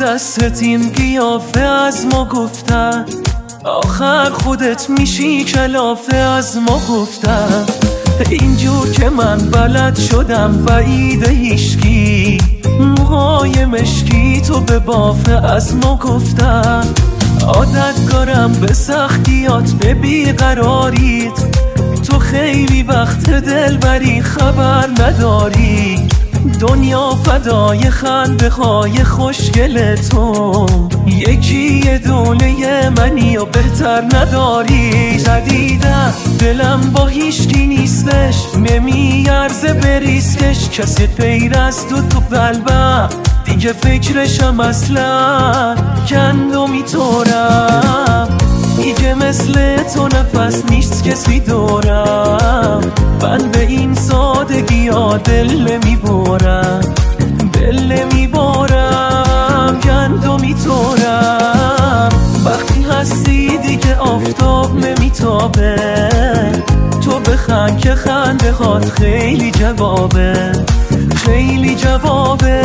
دستت این قیافه از ما گفتن، آخر خودت میشی کلافه از ما گفتن. اینجور که من بلد شدم وعید هیشکی، موهای مشکی تو به بافه از ما گفتن. عادت دارم به سختیات به بیقراریت، تو خیلی وقت دلبری خبر نداری. دنیا فدای خنده های خوشگل تو، یکی دوله منی و بهتر نداری. جدیدن دلم با هیشکی نیستش، نمیارزه بریسکش. کسی غیر از تو قلبم دیگه فکرشم اصلا گندمی طورم. دیگه مثل تو نفس نیست کسی دورم، من به این سادگی ها دل نمیبارم، دل نمیبارم، گندمی طورم. وقتی هستی دیگه آفتاب نمیتابه، تو بخند که خنده هات خیلی جوابه، خیلی جوابه.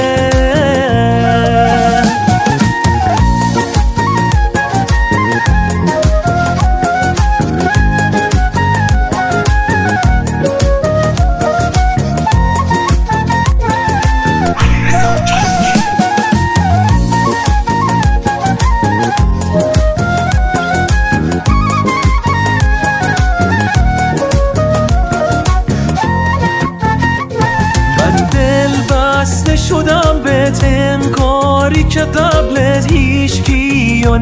شدم به انکاری که قبلت هیچکی یا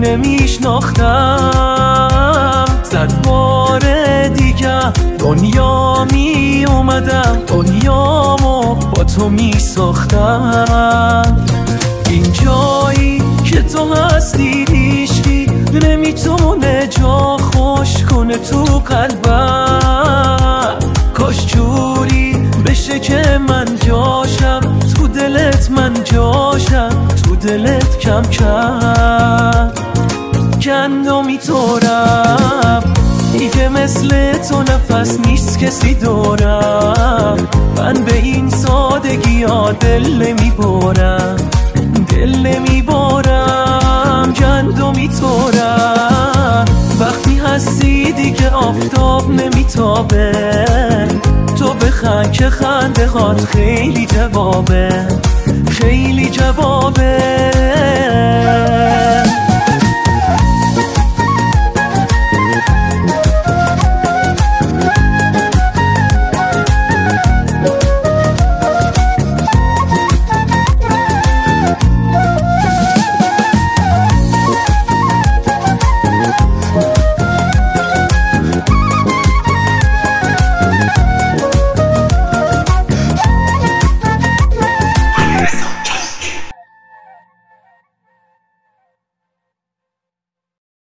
نمیشناختم. صد بار دیگه دنیا می اومدم، دنیامو با تو می ساختم. این جایی که تو هستی هیچکی نمیتونه جا خوش کنه تو قلبم. کاش جوری بشه که من جاشم تو دلت، من جاشم تو دلت کم کم. گندمی طورم دیگه مثل تو نفس نیست کسی دورم، من به این سادگی ها دل نمیبارم، دل نمیبارم، گندمی طورم. وقتی هستی دیگه آفتاب نمیتابه، تو بخند که خنده هات خیلی جوابه، خیلی جوابه.